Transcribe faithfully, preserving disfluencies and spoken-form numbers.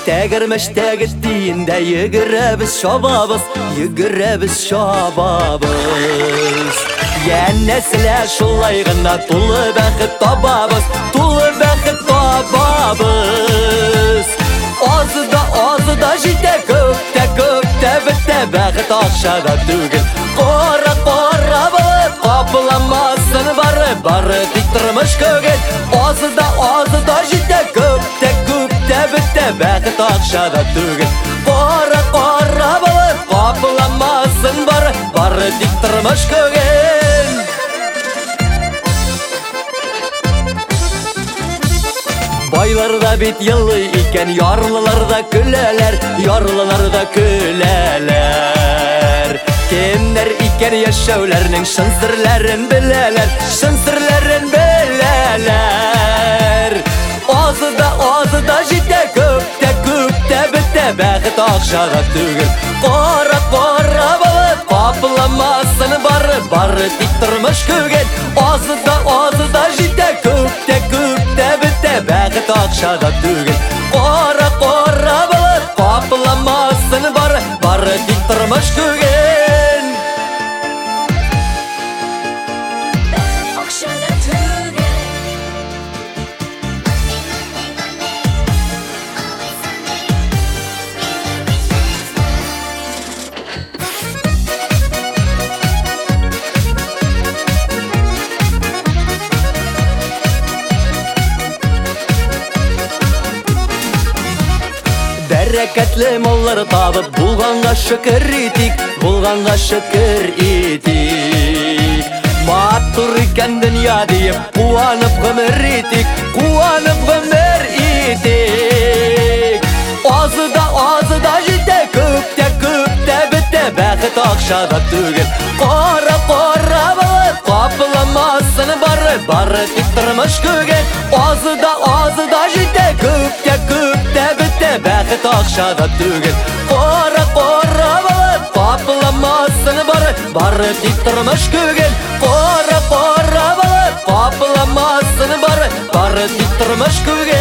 Тәгірміштегі дейінде егірібіз шабабыз, егірібіз шабабыз. Енесілі шулайғына тұлы бәқіт табабыз, тұлы бәқіт табабыз. Азыда, азыда жите көкте, көкте бітте бәқіт ақшада түгіл. Қора, қора бұлып, қапыламасын бары, бары тик тұрмыш көгел. Азыда, азыда жите көкте, көкте бітте бәқіт ақшада түгіл. Қора, қора бұлып, қапыламасын бары, бары тик тұрмыш көгел. Байларда бит йылы икен, ярлыларда күләләр, ярлыларда күләләр. Кемдер икен яшәүләрнең шын серләрен беләләр, шын серләрен беләләр. Азыда, азыда жите көкте, көкте бітте бәхет ақшада түгел. Қара, қара бұлып, қапыламасын бары, бары тик тұрмыш көгел. Азыда, азыда жите көкте, көкте бітте бәхет ақшада түгел. Қара, қара бұлып, қапыламасын бары, бары тик тұрмыш көгел. Бәрәкәтле маллар табып, булганга шөкер итик, булганга шөкер итик. Матур икән дөнья диеп, куанып гомер итик, куанып гомер итик. Азыда, азыда жите көкте, көкте бітте бәхет ақшада түгел. Қара, қара бұлып, қапыламасын бары, бары тик тұрмыш көгел. Азыда, азыда жите көкте, көкте бітте бәхет ақшада түгел. Қара, қара бұлып, қапыламасын бары, бары тик тұрмыш көгел. Қара, қара бұлып, қапыламасын бары, бары тик тұрмыш көгел.